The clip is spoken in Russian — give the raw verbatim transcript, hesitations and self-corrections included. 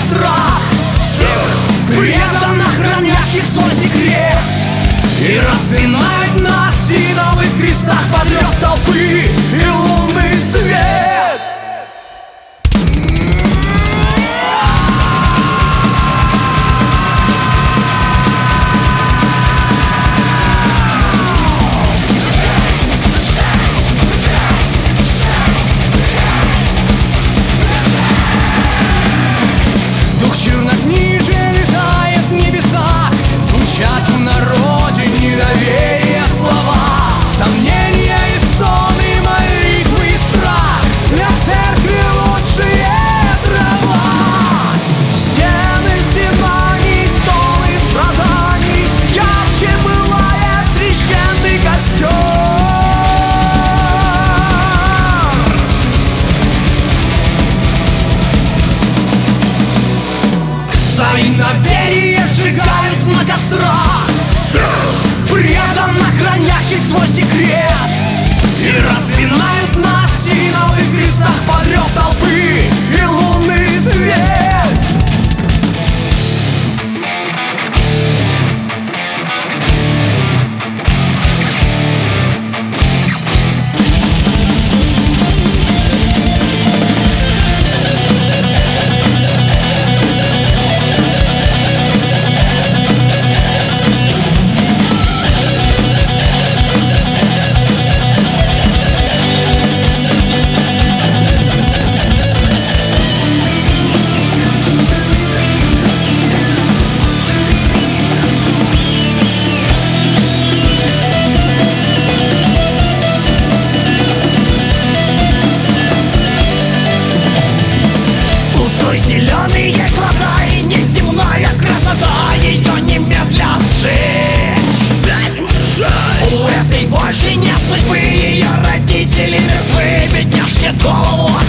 страх всех преданно хранящих свой секрет, и распинает на осиновых крестах под рев толпы и лунный свет. Чернокнижие летает в небесах, звучат в народе недоверие слова, сомнения и стоны, молитвы и страх. Для церкви лучшие дрова, стены издеваний, стоны страданий, ярче бывает священный костер. За иноверие сжигают на кострах всех преданно хранящих свой секрет, и распинают на осиновых крестах под рев толпы и лунный свет. Зеленые глаза и неземная красота, ее немедля сжечь. У этой больше нет судьбы, ее родители мертвы, бедняжке голову